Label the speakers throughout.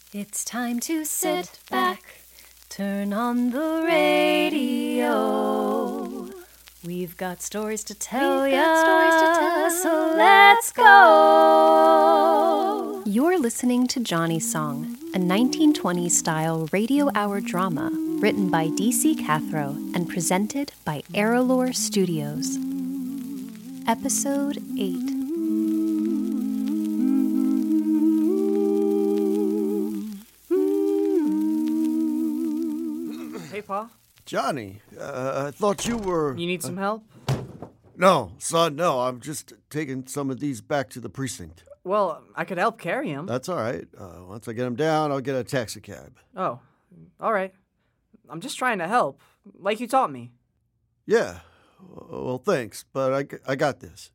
Speaker 1: It's time to sit back, turn on the radio. We've got stories to tell ya, so let's go. You're listening to Johnny's Song, a 1920s-style radio hour drama written by D.C. Cathro and presented by Aerolore Studios. Episode 8.
Speaker 2: Hey, Pa.
Speaker 3: Johnny, I thought you were...
Speaker 2: You need some help?
Speaker 3: No, son, no. I'm just taking some of these back to the precinct.
Speaker 2: Well, I could help carry him.
Speaker 3: That's all right. Once I get them down, I'll get a taxi cab.
Speaker 2: Oh, all right. I'm just trying to help, like you taught me.
Speaker 3: Yeah. Well, thanks, but I got this.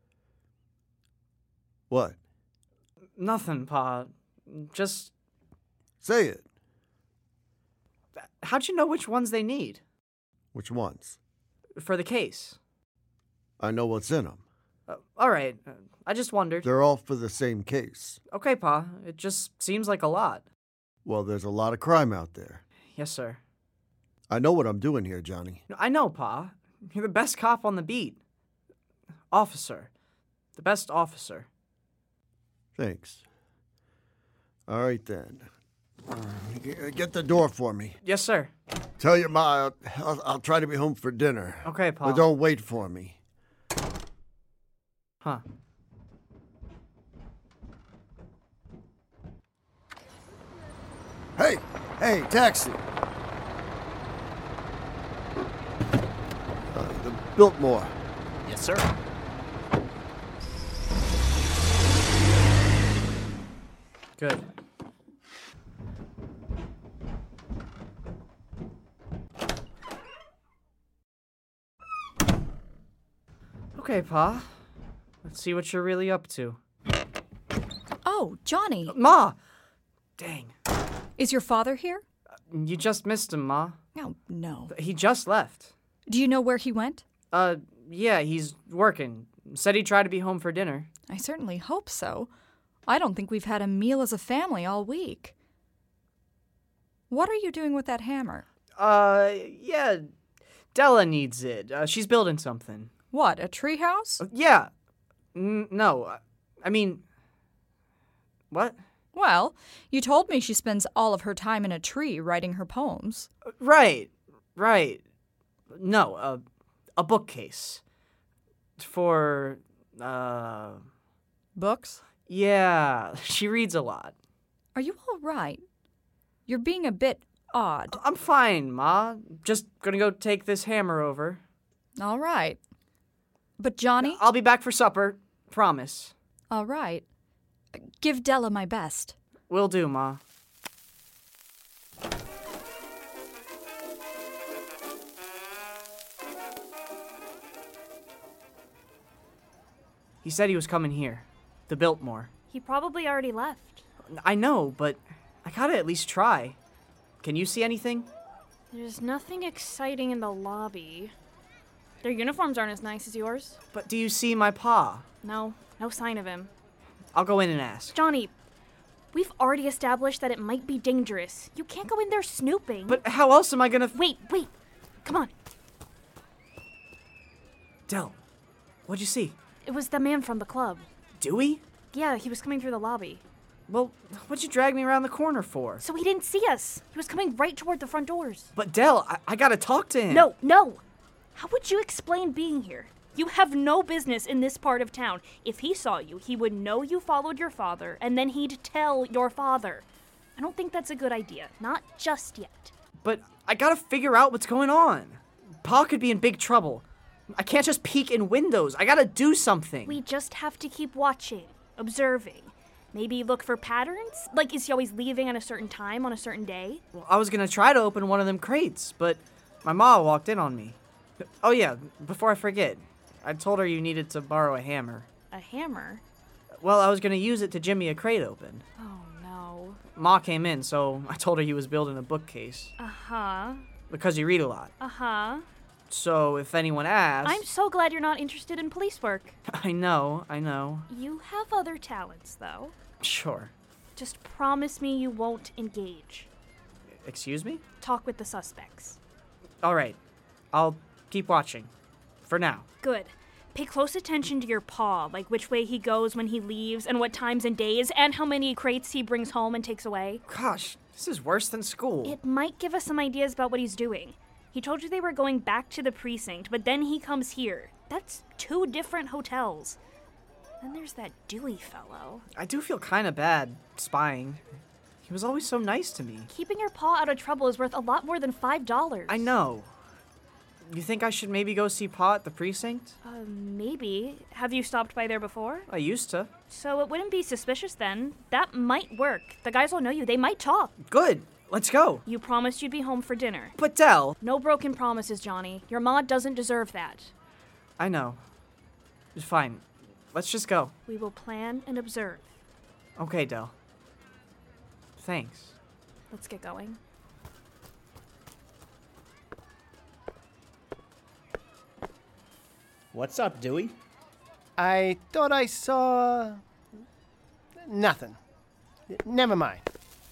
Speaker 3: What?
Speaker 2: Nothing, Pa. Just...
Speaker 3: Say it.
Speaker 2: How'd you know which ones they need?
Speaker 3: Which ones?
Speaker 2: For the case.
Speaker 3: I know what's in them.
Speaker 2: All right. I just wondered.
Speaker 3: They're all for the same case.
Speaker 2: Okay, Pa. It just seems like a lot.
Speaker 3: Well, there's a lot of crime out there.
Speaker 2: Yes, sir.
Speaker 3: I know what I'm doing here, Johnny.
Speaker 2: I know, Pa. You're the best cop on the beat. Officer. The best officer.
Speaker 3: Thanks. All right, then. Get the door for me.
Speaker 2: Yes, sir.
Speaker 3: Tell your ma I'll try to be home for dinner.
Speaker 2: Okay, Pa.
Speaker 3: But don't wait for me.
Speaker 2: Huh.
Speaker 3: Hey, taxi. The Biltmore.
Speaker 2: Yes, sir. Good. Okay, Pa. Let's see what you're really up to.
Speaker 4: Oh, Johnny.
Speaker 2: Ma! Dang.
Speaker 4: Is your father here?
Speaker 2: You just missed him, Ma.
Speaker 4: Oh, no.
Speaker 2: He just left.
Speaker 4: Do you know where he went?
Speaker 2: Yeah, he's working. Said he'd try to be home for dinner.
Speaker 4: I certainly hope so. I don't think we've had a meal as a family all week. What are you doing with that hammer?
Speaker 2: Yeah. Della needs it. She's building something.
Speaker 4: What, a treehouse?
Speaker 2: Yeah. No. I mean... What?
Speaker 4: Well, you told me she spends all of her time in a tree writing her poems.
Speaker 2: Right. No, a bookcase. For,
Speaker 4: Books?
Speaker 2: Yeah, she reads a lot.
Speaker 4: Are you all right? You're being a bit odd.
Speaker 2: I'm fine, Ma. Just gonna go take this hammer over.
Speaker 4: All right. But Johnny?
Speaker 2: I'll be back for supper. Promise.
Speaker 4: All right. Give Della my best.
Speaker 2: Will do, Ma. He said he was coming here. The Biltmore.
Speaker 1: He probably already left.
Speaker 2: I know, but I gotta at least try. Can you see anything?
Speaker 1: There's nothing exciting in the lobby. Their uniforms aren't as nice as yours.
Speaker 2: But do you see my pa?
Speaker 1: No sign of him.
Speaker 2: I'll go in and ask.
Speaker 1: Johnny, we've already established that it might be dangerous. You can't go in there snooping.
Speaker 2: But how else am I gonna...
Speaker 1: Wait. Come on.
Speaker 2: Del, what'd you see?
Speaker 1: It was the man from the club.
Speaker 2: Dewey?
Speaker 1: Yeah, he was coming through the lobby.
Speaker 2: Well, what'd you drag me around the corner for?
Speaker 1: So he didn't see us. He was coming right toward the front doors.
Speaker 2: But Del, I gotta talk to him.
Speaker 1: No. How would you explain being here? You have no business in this part of town. If he saw you, he would know you followed your father, and then he'd tell your father. I don't think that's a good idea. Not just yet.
Speaker 2: But I gotta figure out what's going on. Pa could be in big trouble. I can't just peek in windows. I gotta do something.
Speaker 1: We just have to keep watching, observing. Maybe look for patterns? Like, is he always leaving at a certain time on a certain day?
Speaker 2: Well, I was gonna try to open one of them crates, but my ma walked in on me. Oh yeah, before I forget, I told her you needed to borrow a hammer.
Speaker 1: A hammer?
Speaker 2: Well, I was gonna use it to jimmy a crate open.
Speaker 1: Oh, no.
Speaker 2: Ma came in, so I told her he was building a bookcase.
Speaker 1: Uh-huh.
Speaker 2: Because you read a lot.
Speaker 1: Uh-huh.
Speaker 2: So if anyone asks...
Speaker 1: I'm so glad you're not interested in police work.
Speaker 2: I know.
Speaker 1: You have other talents, though.
Speaker 2: Sure.
Speaker 1: Just promise me you won't engage.
Speaker 2: Excuse me?
Speaker 1: Talk with the suspects.
Speaker 2: All right. I'll keep watching. For now.
Speaker 1: Good. Pay close attention to your paw, like which way he goes when he leaves, and what times and days, and how many crates he brings home and takes away.
Speaker 2: Gosh, this is worse than school.
Speaker 1: It might give us some ideas about what he's doing. He told you they were going back to the precinct, but then he comes here. That's 2 different hotels. Then there's that Dewey fellow.
Speaker 2: I do feel kind of bad spying. He was always so nice to me.
Speaker 1: Keeping your paw out of trouble is worth a lot more than $5.
Speaker 2: I know. You think I should maybe go see Pa at the precinct?
Speaker 1: Maybe. Have you stopped by there before?
Speaker 2: I used to.
Speaker 1: So it wouldn't be suspicious then. That might work. The guys will know you. They might talk.
Speaker 2: Good. Let's go.
Speaker 1: You promised you'd be home for dinner.
Speaker 2: But Del.
Speaker 1: No broken promises, Johnny. Your ma doesn't deserve that.
Speaker 2: I know. Fine. Let's just go.
Speaker 1: We will plan and observe.
Speaker 2: Okay, Del. Thanks.
Speaker 1: Let's get going.
Speaker 5: What's up, Dewey? I thought I saw... nothing. Never mind.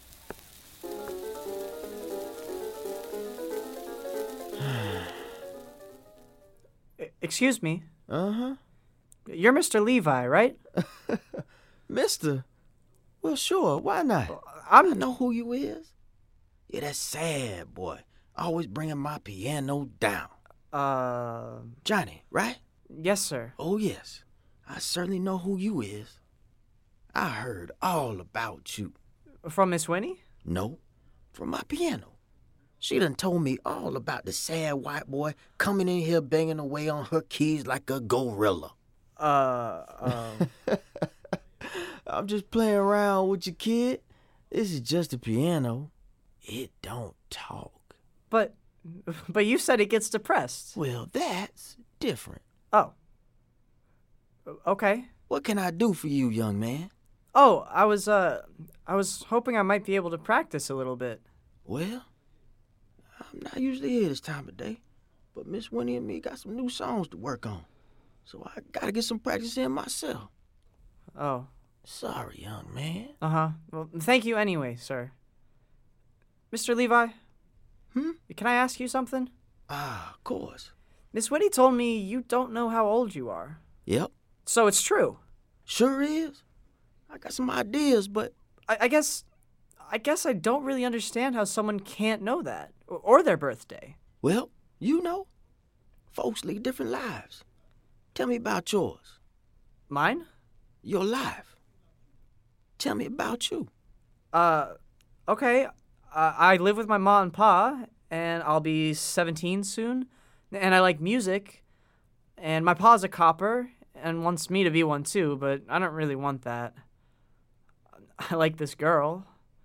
Speaker 2: Excuse me.
Speaker 3: Uh-huh.
Speaker 2: You're Mr. Levi, right?
Speaker 3: Mister? Well, sure, why not?
Speaker 2: I
Speaker 3: know who you is. Yeah, that sad boy. Always bringing my piano down. Johnny, right?
Speaker 2: Yes, sir.
Speaker 3: Oh, yes. I certainly know who you is. I heard all about you.
Speaker 2: From Miss Winnie?
Speaker 3: No, from my piano. She done told me all about the sad white boy coming in here banging away on her keys like a gorilla. I'm just playing around with you, kid. This is just a piano. It don't talk.
Speaker 2: But you said it gets depressed.
Speaker 3: Well, that's different.
Speaker 2: Oh. Okay.
Speaker 3: What can I do for you, young man?
Speaker 2: Oh, I was hoping I might be able to practice a little bit.
Speaker 3: Well, I'm not usually here this time of day, but Miss Winnie and me got some new songs to work on, so I gotta get some practice in myself.
Speaker 2: Oh.
Speaker 3: Sorry, young man.
Speaker 2: Uh-huh. Well, thank you anyway, sir. Mr. Levi? Can I ask you something?
Speaker 3: Of course.
Speaker 2: Miss Winnie told me you don't know how old you are.
Speaker 3: Yep.
Speaker 2: So it's true.
Speaker 3: Sure is. I got some ideas, but...
Speaker 2: I guess I don't really understand how someone can't know that, or their birthday.
Speaker 3: Well, you know. Folks lead different lives. Tell me about yours.
Speaker 2: Mine?
Speaker 3: Your life. Tell me about you.
Speaker 2: Okay. I live with my ma and pa, and I'll be 17 soon. And I like music. And my pa's a copper, and wants me to be one too, but I don't really want that. I like this girl.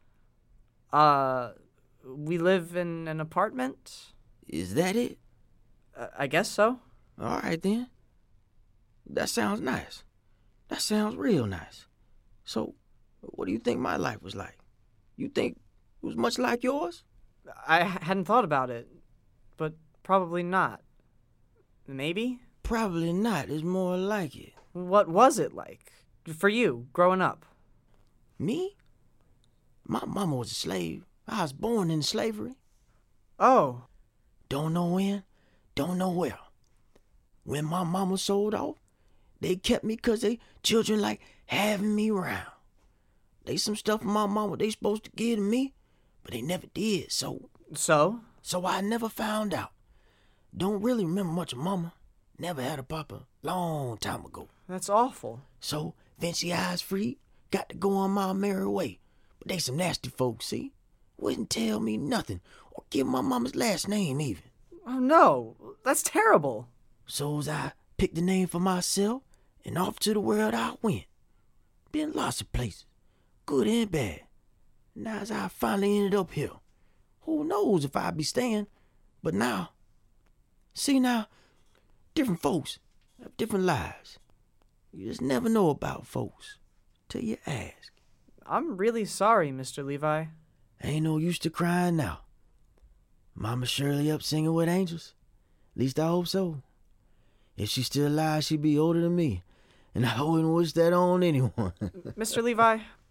Speaker 2: We live in an apartment.
Speaker 3: Is that it?
Speaker 2: I guess so.
Speaker 3: All right, then. That sounds nice. That sounds real nice. So, what do you think my life was like? You think it was much like yours?
Speaker 2: I hadn't thought about it, but probably not. Maybe?
Speaker 3: Probably not is more like it.
Speaker 2: What was it like for you growing up?
Speaker 3: Me? My mama was a slave. I was born in slavery.
Speaker 2: Oh.
Speaker 3: Don't know when, don't know where. When my mama sold off, they kept me 'cause they children like having me around. They some stuff my mama they supposed to give to me, but they never did, so I never found out. Don't really remember much of mama. Never had a papa long time ago.
Speaker 2: That's awful.
Speaker 3: So, Vinci eyes free, got to go on my merry way. But they some nasty folks, see? Wouldn't tell me nothing, or give my mama's last name even.
Speaker 2: Oh no, that's terrible.
Speaker 3: So's I picked the name for myself, and off to the world I went. Been lots of places, good and bad. Now as I finally ended up here, who knows if I'd be staying, but now, see now, different folks have different lives. You just never know about folks till you ask.
Speaker 2: I'm really sorry, Mr. Levi.
Speaker 3: Ain't no use to crying now. Mama Shirley up singing with angels. At least I hope so. If she's still alive, she'd be older than me. And I wouldn't wish that on anyone.
Speaker 2: Mr. Levi,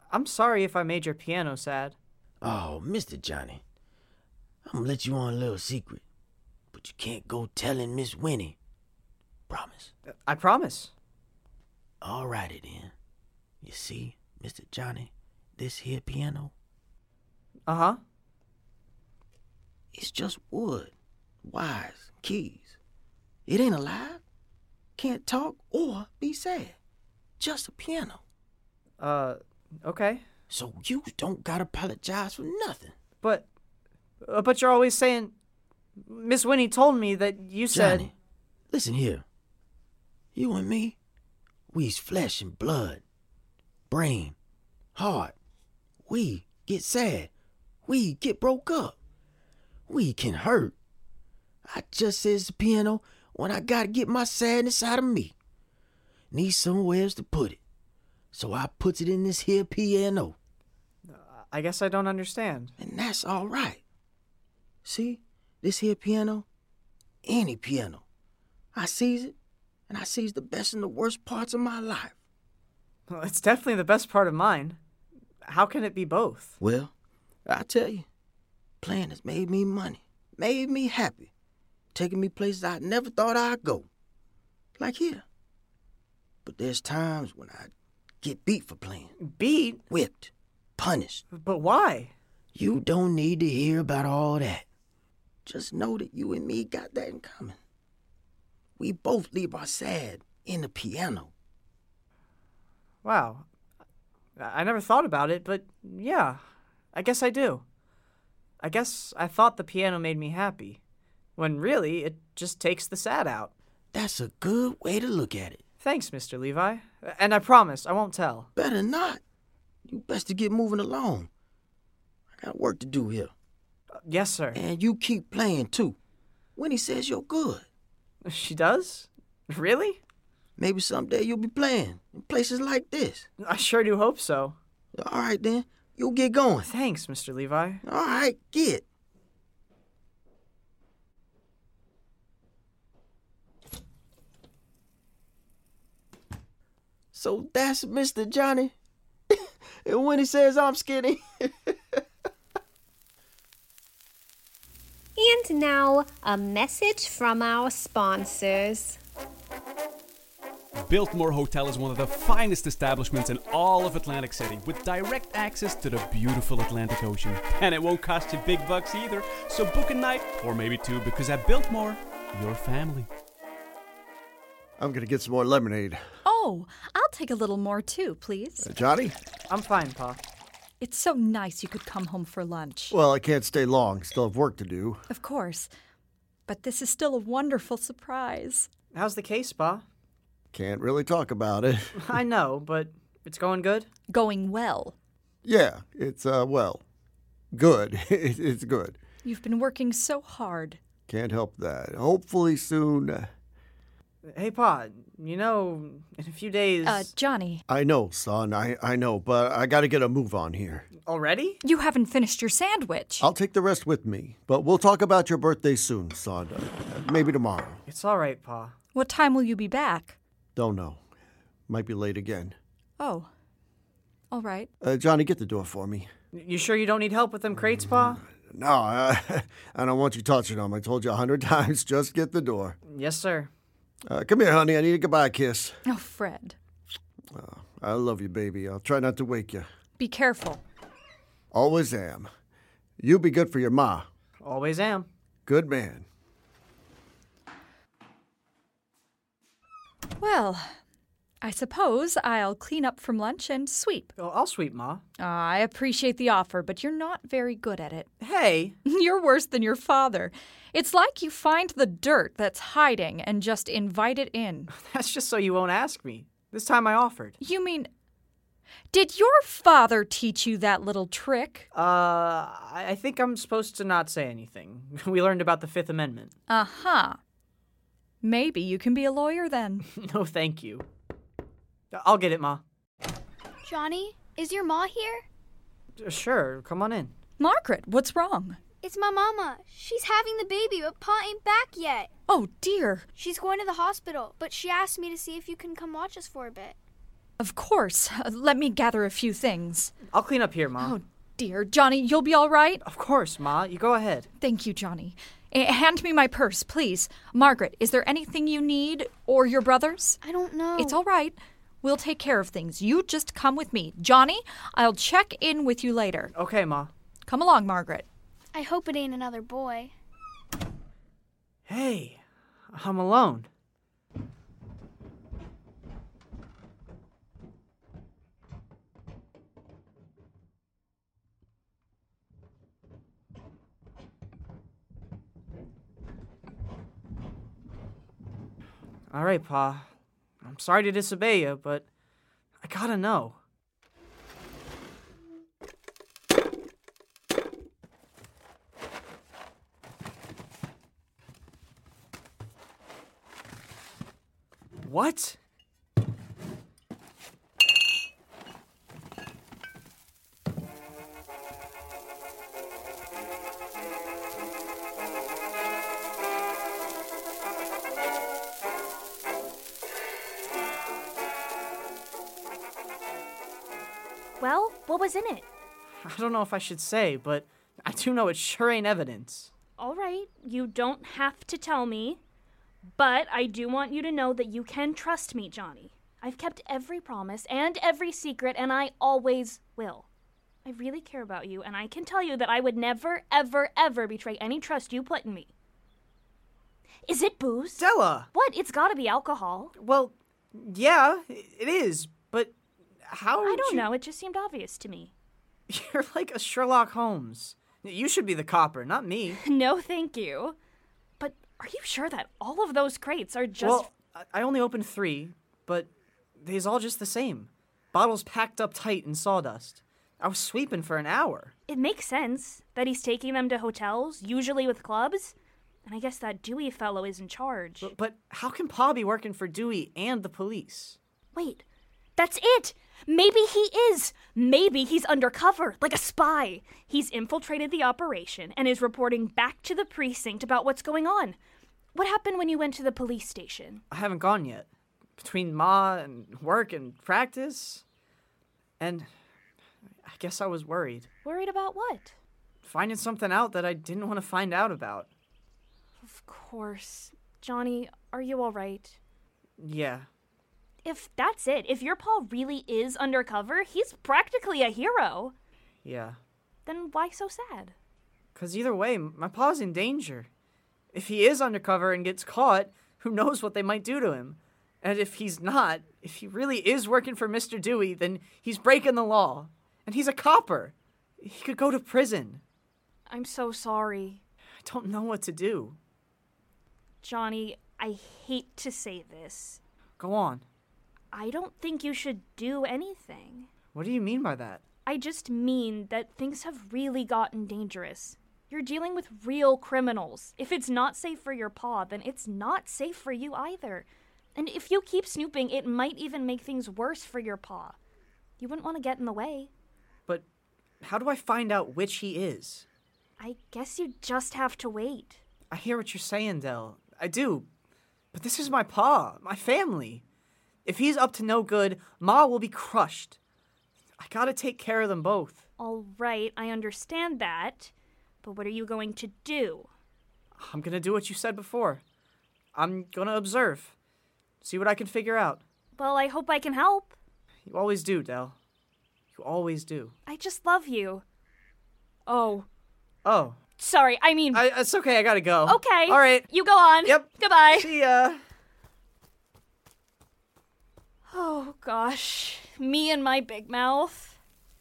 Speaker 2: I'm sorry if I made your piano sad.
Speaker 3: Oh, Mr. Johnny, I'm gonna let you on a little secret, but you can't go telling Miss Winnie. Promise.
Speaker 2: I promise.
Speaker 3: Alrighty then. You see, Mr. Johnny, this here piano,
Speaker 2: Uh-huh.
Speaker 3: it's just wood, wires, keys. It ain't alive, can't talk or be sad. Just a piano.
Speaker 2: Okay.
Speaker 3: So you don't gotta apologize for nothing.
Speaker 2: But you're always saying... Miss Winnie told me that you said...
Speaker 3: Johnny, listen here. You and me, we's flesh and blood, brain, heart. We get sad. We get broke up. We can hurt. I just says the piano when I gotta get my sadness out of me. Need somewheres to put it. So I puts it in this here piano.
Speaker 2: I guess I don't understand.
Speaker 3: And that's all right. See, this here piano, any piano. I sees it, and I sees the best and the worst parts of my life.
Speaker 2: Well, it's definitely the best part of mine. How can it be both?
Speaker 3: Well, I tell you, playing has made me money, made me happy, taking me places I never thought I'd go. Like here. But there's times when I get beat for playing.
Speaker 2: Beat?
Speaker 3: Whipped. Punished.
Speaker 2: But why?
Speaker 3: You don't need to hear about all that. Just know that you and me got that in common. We both leave our sad in the piano.
Speaker 2: Wow. I never thought about it, but yeah, I guess I do. I guess I thought the piano made me happy, when really it just takes the sad out.
Speaker 3: That's a good way to look at it.
Speaker 2: Thanks, Mr. Levi. And I promise I won't tell.
Speaker 3: Better not. You best to get moving along. I got work to do here.
Speaker 2: Yes, sir.
Speaker 3: And you keep playing, too. Winnie says you're good.
Speaker 2: She does? Really?
Speaker 3: Maybe someday you'll be playing in places like this.
Speaker 2: I sure do hope so.
Speaker 3: All right, then. You'll get going.
Speaker 2: Thanks, Mr. Levi.
Speaker 3: All right, get. So that's Mr. Johnny? And when he says I'm skinny...
Speaker 6: And now, a message from our sponsors.
Speaker 7: Biltmore Hotel is one of the finest establishments in all of Atlantic City, with direct access to the beautiful Atlantic Ocean. And it won't cost you big bucks either, so book a night, or maybe two, because at Biltmore, you're family.
Speaker 8: I'm gonna get some more lemonade.
Speaker 4: Oh, I'll take a little more too, please.
Speaker 8: Johnny?
Speaker 2: I'm fine, Pa.
Speaker 4: It's so nice you could come home for lunch.
Speaker 8: Well, I can't stay long. Still have work to do.
Speaker 4: Of course. But this is still a wonderful surprise.
Speaker 2: How's the case, Pa?
Speaker 8: Can't really talk about it.
Speaker 2: I know, but it's going good?
Speaker 4: Going well.
Speaker 8: Yeah, it's, well, good. It's good.
Speaker 4: You've been working so hard.
Speaker 8: Can't help that. Hopefully soon.
Speaker 2: Hey, Pa, you know, in a few days...
Speaker 4: Johnny.
Speaker 8: I know, son. I know, but I gotta get a move on here.
Speaker 2: Already?
Speaker 4: You haven't finished your sandwich.
Speaker 8: I'll take the rest with me, but we'll talk about your birthday soon, son. Maybe tomorrow.
Speaker 2: It's all right, Pa.
Speaker 4: What time will you be back?
Speaker 8: Don't know. Might be late again.
Speaker 4: Oh. All right.
Speaker 8: Johnny, get the door for me.
Speaker 2: You sure you don't need help with them crates, Pa?
Speaker 8: No, I don't want you touching them. I told you 100 times, just get the door.
Speaker 2: Yes, sir.
Speaker 8: Come here, honey. I need a goodbye kiss.
Speaker 4: Oh, Fred.
Speaker 8: I love you, baby. I'll try not to wake you.
Speaker 4: Be careful.
Speaker 8: Always am. You be good for your ma.
Speaker 2: Always am.
Speaker 8: Good man.
Speaker 4: Well, I suppose I'll clean up from lunch and sweep.
Speaker 2: Oh, I'll sweep, Ma.
Speaker 4: I appreciate the offer, but you're not very good at it.
Speaker 2: Hey!
Speaker 4: You're worse than your father. It's like you find the dirt that's hiding and just invite it in.
Speaker 2: That's just so you won't ask me. This time I offered.
Speaker 4: You mean, did your father teach you that little trick?
Speaker 2: I think I'm supposed to not say anything. We learned about the Fifth Amendment.
Speaker 4: Uh-huh. Maybe you can be a lawyer then.
Speaker 2: No, thank you. I'll get it, Ma.
Speaker 9: Johnny, is your ma here?
Speaker 2: Sure, come on in.
Speaker 4: Margaret, what's wrong?
Speaker 9: It's my mama. She's having the baby, but Pa ain't back yet.
Speaker 4: Oh, dear.
Speaker 9: She's going to the hospital, but she asked me to see if you can come watch us for a bit.
Speaker 4: Of course. Let me gather a few things.
Speaker 2: I'll clean up here, Ma.
Speaker 4: Oh, dear. Johnny, you'll be all right?
Speaker 2: Of course, Ma. You go ahead.
Speaker 4: Thank you, Johnny. Hand me my purse, please. Margaret, is there anything you need? Or your brothers?
Speaker 9: I don't know.
Speaker 4: It's all right. We'll take care of things. You just come with me. Johnny, I'll check in with you later.
Speaker 2: Okay, Ma.
Speaker 4: Come along, Margaret.
Speaker 9: I hope it ain't another boy.
Speaker 2: Hey, I'm alone. All right, Pa. I'm sorry to disobey you, but I gotta know. What?
Speaker 1: Well, what was in it?
Speaker 2: I don't know if I should say, but I do know it sure ain't evidence.
Speaker 1: All right, you don't have to tell me, but I do want you to know that you can trust me, Johnny. I've kept every promise and every secret, and I always will. I really care about you, and I can tell you that I would never, ever, ever betray any trust you put in me. Is it booze?
Speaker 2: Della!
Speaker 1: What? It's gotta be alcohol.
Speaker 2: Well, yeah, it is, but how
Speaker 1: I
Speaker 2: would
Speaker 1: don't
Speaker 2: you...
Speaker 1: know, it just seemed obvious to me.
Speaker 2: You're like a Sherlock Holmes. You should be the copper, not me.
Speaker 1: No, thank you. But are you sure that all of those crates are just...
Speaker 2: Well, I only opened 3, but they's all just the same. Bottles packed up tight in sawdust. I was sweeping for an hour.
Speaker 1: It makes sense that he's taking them to hotels, usually with clubs. And I guess that Dewey fellow is in charge.
Speaker 2: But how can Pa be working for Dewey and the police?
Speaker 1: Wait, that's it! Maybe he is! Maybe he's undercover, like a spy. He's infiltrated the operation and is reporting back to the precinct about what's going on. What happened when you went to the police station?
Speaker 2: I haven't gone yet. Between Ma and work and practice. And I guess I was worried.
Speaker 1: Worried about what?
Speaker 2: Finding something out that I didn't want to find out about.
Speaker 1: Of course. Johnny, are you all right?
Speaker 2: Yeah.
Speaker 1: If that's it, if your Pa really is undercover, he's practically a hero.
Speaker 2: Yeah.
Speaker 1: Then why so sad?
Speaker 2: 'Cause either way, my Pa's in danger. If he is undercover and gets caught, who knows what they might do to him? And if he's not, if he really is working for Mr. Dewey, then he's breaking the law. And he's a copper. He could go to prison.
Speaker 1: I'm so sorry.
Speaker 2: I don't know what to do.
Speaker 1: Johnny, I hate to say this.
Speaker 2: Go on.
Speaker 1: I don't think you should do anything.
Speaker 2: What do you mean by that?
Speaker 1: I just mean that things have really gotten dangerous. You're dealing with real criminals. If it's not safe for your Pa, then it's not safe for you either. And if you keep snooping, it might even make things worse for your Pa. You wouldn't want to get in the way.
Speaker 2: But how do I find out which he is?
Speaker 1: I guess you just have to wait.
Speaker 2: I hear what you're saying, Del. I do. But this is my Pa, my family. If he's up to no good, Ma will be crushed. I gotta take care of them both.
Speaker 1: All right, I understand that. But what are you going to do?
Speaker 2: I'm gonna do what you said before. I'm gonna observe. See what I can figure out.
Speaker 1: Well, I hope I can help.
Speaker 2: You always do, Del. You always do.
Speaker 1: I just love you. Oh.
Speaker 2: Oh.
Speaker 1: Sorry, I mean...
Speaker 2: It's okay, I gotta go.
Speaker 1: Okay.
Speaker 2: All right.
Speaker 1: You go on.
Speaker 2: Yep.
Speaker 1: Goodbye.
Speaker 2: See ya.
Speaker 1: Oh, gosh. Me and my big mouth.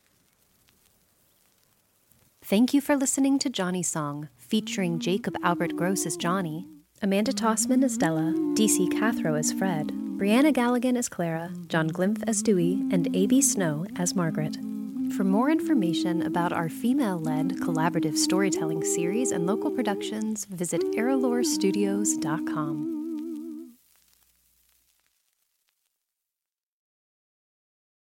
Speaker 10: Thank you for listening to Johnny Song, featuring Jacob Albert Gross as Johnny, Amanda Tossman as Della, DC Cathro as Fred, Brianna Galligan as Clara, John Glimpf as Dewey, and A.B. Snow as Margaret. For more information about our female-led collaborative storytelling series and local productions, visit errolorstudios.com.